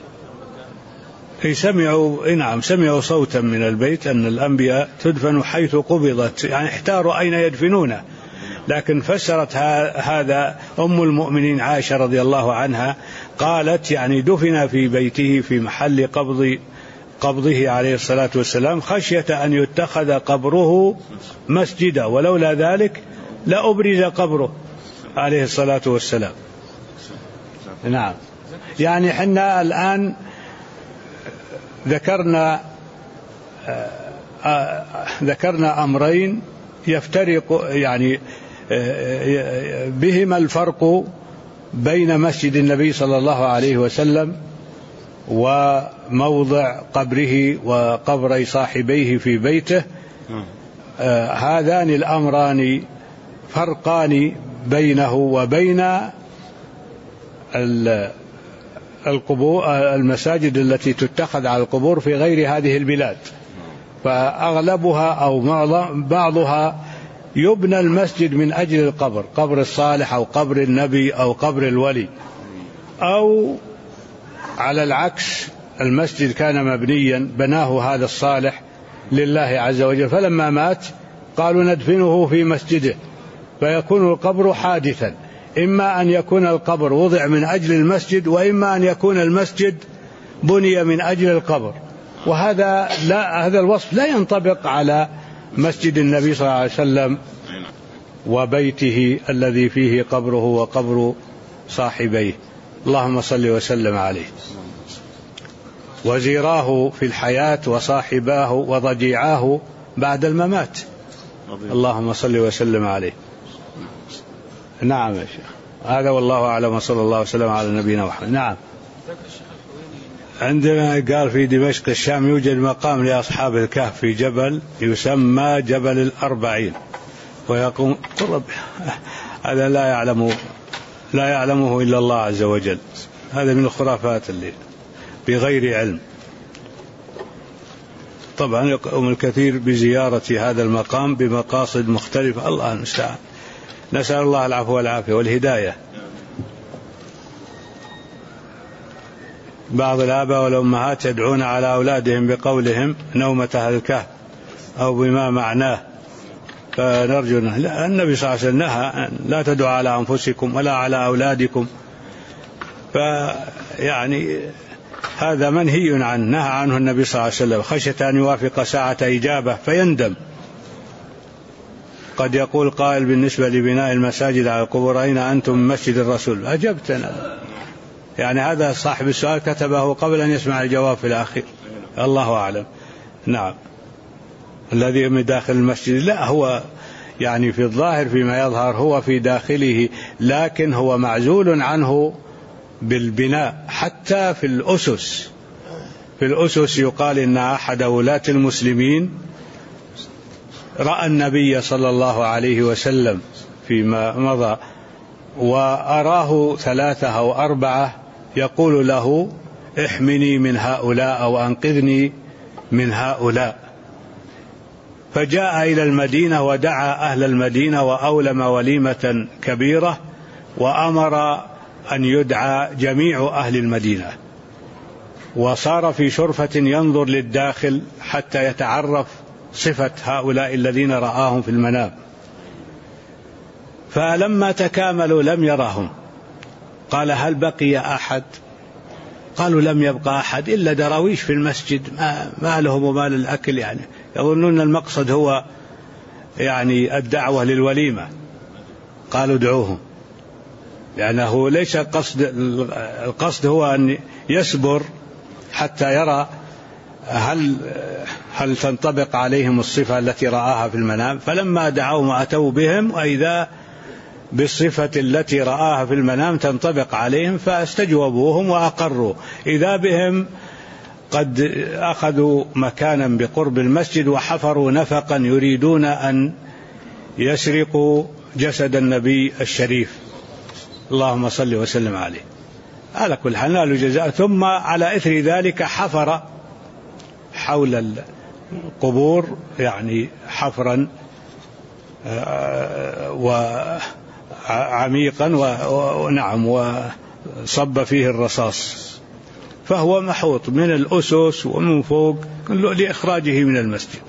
سمعوا نعم سمعوا صوتا من البيت أن الأنبياء تدفن حيث قبضت، يعني احتاروا أين يدفنونه، لكن فسرت هذا أم المؤمنين عائشة رضي الله عنها، قالت يعني دفن في بيته في محل قبضه عليه الصلاة والسلام خشية أن يتخذ قبره مسجدا، ولولا ذلك لأبرز قبره عليه الصلاة والسلام. نعم، يعني حنا الآن ذكرنا أمرين يفترق يعني بهما الفرق بين مسجد النبي صلى الله عليه وسلم وموضع قبره وقبر صاحبيه في بيته. هذان الأمران فرقان بينه وبين القبور، المساجد التي تتخذ على القبور في غير هذه البلاد، فأغلبها أو بعضها يبنى المسجد من أجل القبر، قبر الصالح أو قبر النبي أو قبر الولي، أو على العكس المسجد كان مبنيا بناه هذا الصالح لله عز وجل، فلما مات قالوا ندفنه في مسجده، فيكون القبر حادثا، إما أن يكون القبر وضع من أجل المسجد، وإما أن يكون المسجد بني من أجل القبر. وهذا هذا الوصف لا ينطبق على مسجد النبي صلى الله عليه وسلم وبيته الذي فيه قبره وقبر صاحبيه. اللهم صل وسلم عليه. وزيراه في الحياة وصاحباه وضجيعاه بعد الممات. اللهم صل وسلم عليه. نعم يا شيخ، هذا والله أعلم، وصلى الله وسلم على نبينا محمد. نعم، عندنا قال في دمشق الشام يوجد مقام لأصحاب الكهف في جبل يسمى جبل الأربعين، ويقوم قرب، هذا لا يعلمه إلا الله عز وجل، هذا من الخرافات اللي بغير علم. طبعا يقوم الكثير بزيارة هذا المقام بمقاصد مختلفة، الله المستعان، نسأل الله العفو والعافية والهداية. بعض الآباء والأمهات يدعون على أولادهم بقولهم نومة أهل الكهف أو بما معناه، فنرجو النبي صلى الله عليه وسلم نهى لا تدعوا على أنفسكم ولا على أولادكم، فيعني هذا منهي عنه، نهى عنه النبي صلى الله عليه وسلم خشية أن يوافق ساعة إجابة فيندم. قد يقول قائل بالنسبة لبناء المساجد على القبور أين أنتم من مسجد الرسول؟ أجبتنا، يعني هذا صاحب السؤال كتبه قبل أن يسمع الجواب في الأخير، الله أعلم. نعم، الذي من داخل المسجد لا، هو يعني في الظاهر فيما يظهر هو في داخله، لكن هو معزول عنه بالبناء. حتى في الأسس يقال إن أحد ولاة المسلمين رأى النبي صلى الله عليه وسلم فيما مضى، وأراه 3 أو 4 يقول له احمني من هؤلاء أو أنقذني من هؤلاء، فجاء إلى المدينة ودعا أهل المدينة وأولم وليمة كبيرة، وأمر أن يدعى جميع أهل المدينة، وصار في شرفة ينظر للداخل حتى يتعرف صفة هؤلاء الذين رآهم في المنام، فلما تكاملوا لم يرهم، قال هل بقي أحد؟ قالوا لم يبقى أحد إلا دراويش في المسجد ما لهم وما للأكل، يعني يظنون المقصد هو يعني الدعوة للوليمة قالوا ادعوهم، لأنه ليس القصد هو أن يصبر حتى يرى هل تنطبق عليهم الصفة التي رآها في المنام. فلما دعوهم وأتوا بهم وإذا بالصفة التي رآها في المنام تنطبق عليهم فاستجوبوهم وأقروا. إذا بهم قد أخذوا مكانا بقرب المسجد وحفروا نفقا يريدون أن يسرقوا جسد النبي الشريف اللهم صل وسلم عليه. على كل حال نالوا جزاء. ثم على إثر ذلك حفر حول القبور يعني حفرا وعميقا ونعم وصب فيه الرصاص، فهو محوط من الأسس ومن فوق لإخراجه من المسجد.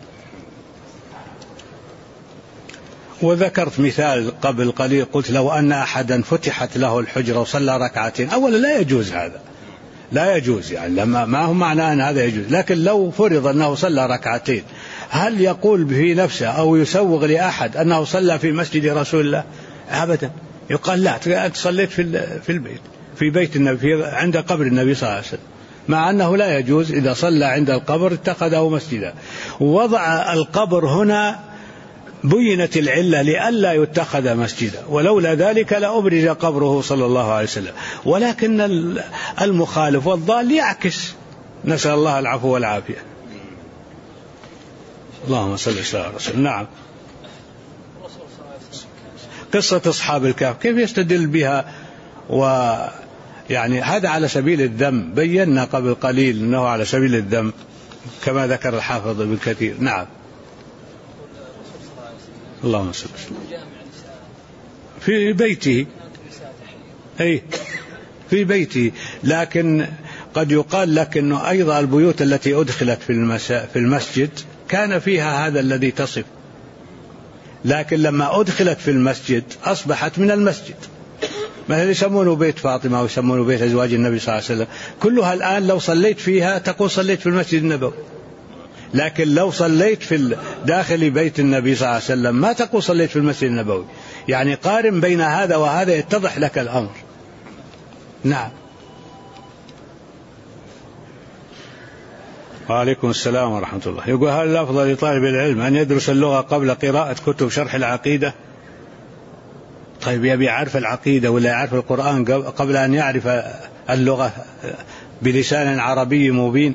وذكرت مثال قبل قليل قلت لو أن أحدا فتحت له الحجرة وصلى ركعتين، أولا لا يجوز هذا، لا يجوز يعني لما ما هو معناه أن هذا يجوز، لكن لو فرض أنه صلى ركعتين هل يقول في نفسه أو يسوغ لأحد أنه صلى في مسجد رسول الله؟ أبدا. يقال لا أنت صليت في البيت، في بيت النبي عند قبر النبي صلى الله عليه وسلم، مع أنه لا يجوز. إذا صلى عند القبر اتخذه مسجدا. ووضع القبر هنا بينت العلة لئلا يتخذ مسجدا، ولولا ذلك لأبرز قبره صلى الله عليه وسلم. ولكن المخالف والضال يعكس، نسأل الله العفو والعافية. اللهم صل على رسول. نعم. قصة أصحاب الكهف كيف يستدل بها؟ ويعني هذا على سبيل الذم، بينا قبل قليل أنه على سبيل الذم كما ذكر الحافظ ابن كثير. نعم. اللهم صل في بيته، أي في بيته. لكن قد يقال لك أنه أيضا البيوت التي أدخلت في المسجد كان فيها هذا الذي تصف، لكن لما أدخلت في المسجد أصبحت من المسجد. مثلا يسمونه بيت فاطمة ويسمونه بيت أزواج النبي صلى الله عليه وسلم، كلها الآن لو صليت فيها تقول صليت في المسجد النبوي، لكن لو صليت في داخل بيت النبي صلى الله عليه وسلم ما تقول صليت في المسجد النبوي. يعني قارن بين هذا وهذا يتضح لك الأمر. نعم. وعليكم السلام ورحمة الله. يقول هل الأفضل لطالب العلم أن يدرس اللغة قبل قراءة كتب شرح العقيدة؟ طيب يبي يعرف العقيدة ولا يعرف القرآن قبل أن يعرف اللغة بلسان عربي مبين؟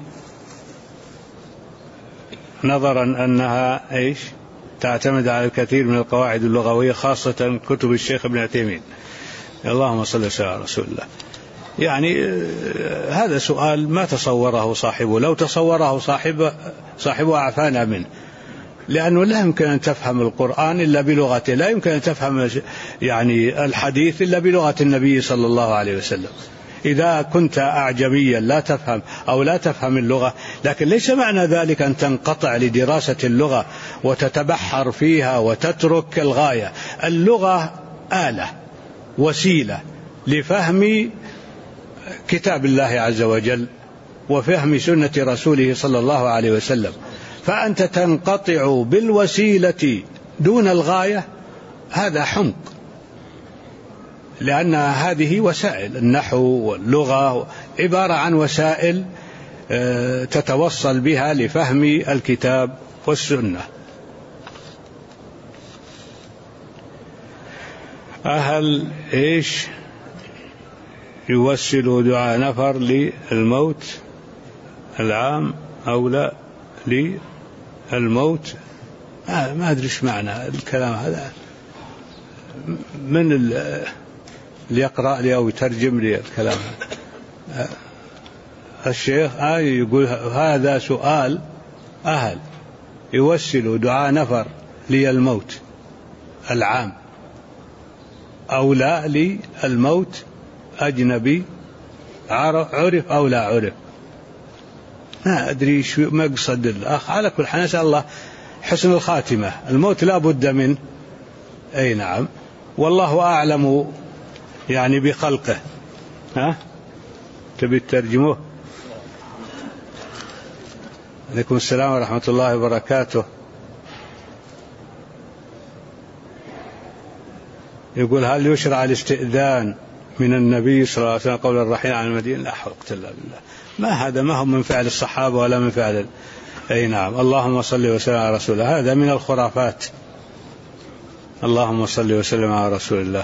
نظرا أنها إيش تعتمد على الكثير من القواعد اللغوية خاصة كتب الشيخ ابن عثيمين. اللهم صل على رسول الله. يعني هذا سؤال ما تصوره صاحبه، لو تصوره صاحبه عفانا منه، لأنه لا يمكن أن تفهم القرآن إلا بلغته، لا يمكن أن تفهم يعني الحديث إلا بلغة النبي صلى الله عليه وسلم. إذا كنت أعجميا لا تفهم أو لا تفهم اللغة، لكن ليس معنى ذلك أن تنقطع لدراسة اللغة وتتبحر فيها وتترك الغاية. اللغة آلة وسيلة لفهم كتاب الله عز وجل وفهم سنة رسوله صلى الله عليه وسلم، فأنت تنقطع بالوسيلة دون الغاية، هذا حمق، لأن هذه وسائل. النحو واللغة عبارة عن وسائل تتوصل بها لفهم الكتاب والسنة. هل إيش يوسل دعاء نفر للموت العام أو لا للموت؟ ما أدري إيش معنى الكلام هذا، من اللي يقرأ لي أو يترجم لي الكلام. الشيخ يقول هذا سؤال أهل يوسل دعاء نفر للموت العام أو لا للموت أجنبي عرف أو لا عرف، ما أدري شو مقصد الأخ. على كل حال نسأل الله حسن الخاتمة. الموت لا بد منه، أي نعم، والله أعلم يعني بخلقه. تبي تترجمه؟ عليكم السلام ورحمة الله وبركاته. يقول هل يشرع الاستئذان من النبي صلى الله عليه وسلم قبل الرحيل عن المدينة؟ لا حول ولا قوة إلا بالله، ما هذا ما هو من فعل الصحابة ولا من فعل أي نعم. اللهم صل وسلم على رسول الله، هذا من الخرافات. اللهم صل وسلم على رسول الله.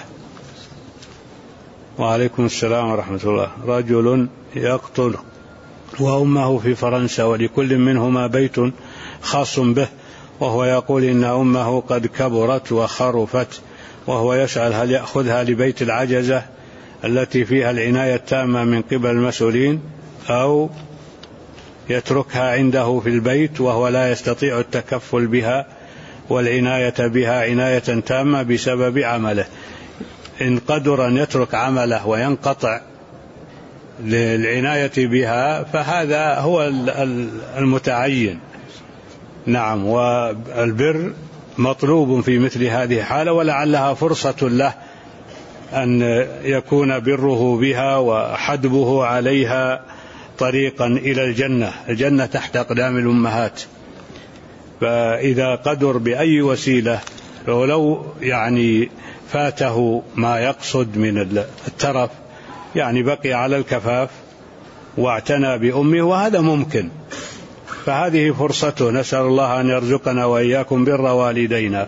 وعليكم السلام ورحمة الله. رجل يقتل وأمه في فرنسا ولكل منهما بيت خاص به، وهو يقول إن أمه قد كبرت وخرفت، وهو يسأل هل يأخذها لبيت العجزة التي فيها العناية التامة من قبل المسؤولين أو يتركها عنده في البيت وهو لا يستطيع التكفل بها والعناية بها عناية تامة بسبب عمله. إن قدر أن يترك عمله وينقطع للعناية بها فهذا هو المتعين. نعم، والبر مطلوب في مثل هذه الحالة، ولعلها فرصة له أن يكون بره بها وحدبه عليها طريقا إلى الجنة. الجنة تحت أقدام الأمهات، فإذا قدر بأي وسيلة ولو فاته ما يقصد من الترف بقي على الكفاف واعتنى بأمه، وهذا ممكن، فهذه فرصته. نسأل الله أن يرزقنا وإياكم بر والدينا.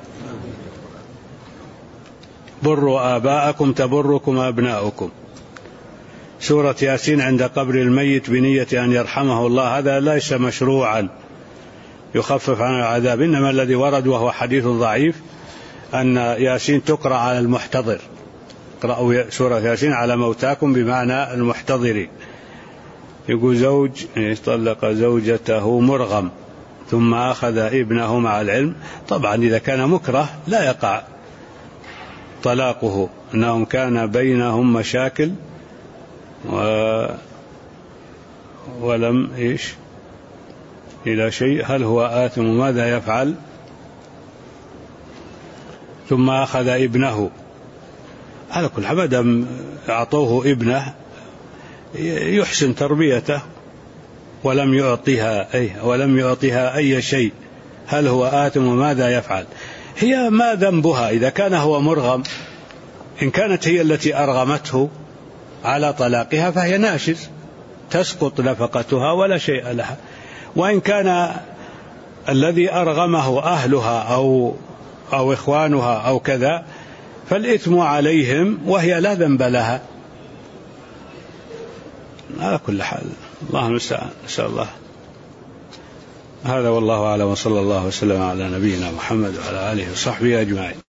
بروا آباءكم تبركم أبناؤكم. سورة ياسين عند قبر الميت بنية أن يرحمه الله، هذا ليس مشروعا يخفف عن العذاب، إنما الذي ورد وهو حديث ضعيف أن ياسين تقرأ على المحتضر. اقرأوا سورة ياسين على موتاكم بمعنى المحتضرين. يقول زوج طلق زوجته مرغم ثم أخذ ابنه مع العلم، طبعا إذا كان مكره لا يقع طلاقه، أنهم كان بينهم مشاكل ولم إلى شيء. هل هو آثم؟ ماذا يفعل؟ ثم أخذ ابنه. على كل حال مادام أعطوه ابنه يحسن تربيته ولم يعطيها أي شيء. هل هو آثم وماذا يفعل؟ هي ما ذنبها إذا كان هو مرغم؟ إن كانت هي التي أرغمته على طلاقها فهي ناشز تسقط نفقتها ولا شيء لها، وإن كان الذي أرغمه أهلها أو إخوانها أو كذا فالإثم عليهم وهي لا ذنب لها. على كل حال الله المستعان، نسأل الله. هذا والله أعلم، وصلى الله وسلم على نبينا محمد وعلى آله وصحبه أجمعين.